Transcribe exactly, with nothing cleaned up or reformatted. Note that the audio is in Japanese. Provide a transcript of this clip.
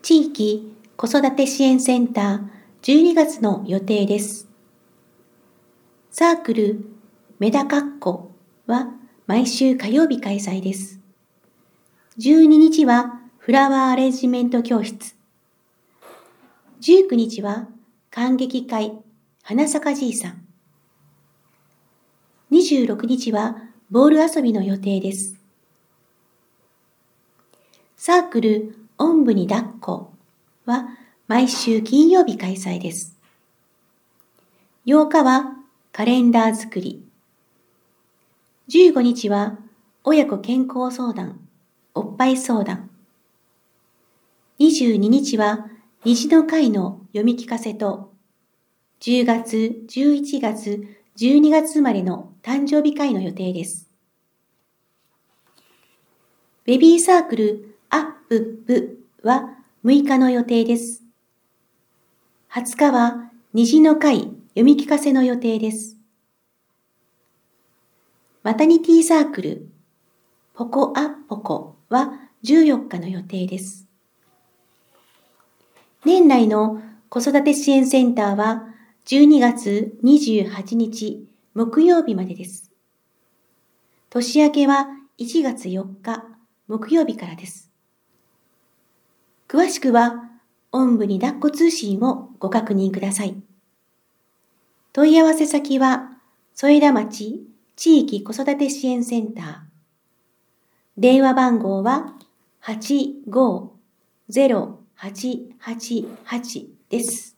地域子育て支援センターじゅうにがつの予定です。サークルメダカッコは毎週火曜日開催です。じゅうににちはフラワーアレンジメント教室。じゅうくにちは観劇会花咲じいさん。にじゅうろくにちはボール遊びの予定です。サークルおんぶに抱っこは毎週金曜日開催です。ようかはカレンダー作り。じゅうごにちは親子健康相談、おっぱい相談。にじゅうににちは虹の会の読み聞かせと、じゅうがつ、じゅういちがつ、じゅうにがつ生まれの誕生日会の予定です。ベビーサークルアップップはむいかの予定です。はつかは虹の会読み聞かせの予定です。マタニティサークルポコアッポコはじゅうよっかの予定です。年内の子育て支援センターはじゅうにがつにじゅうはちにち木曜日までです。年明けはいちがつよっか木曜日からです。詳しくはおんぶに抱っこ通信をご確認ください。問い合わせ先は添田町地域子育て支援センター。電話番号ははちごーぜろはちはちはちです。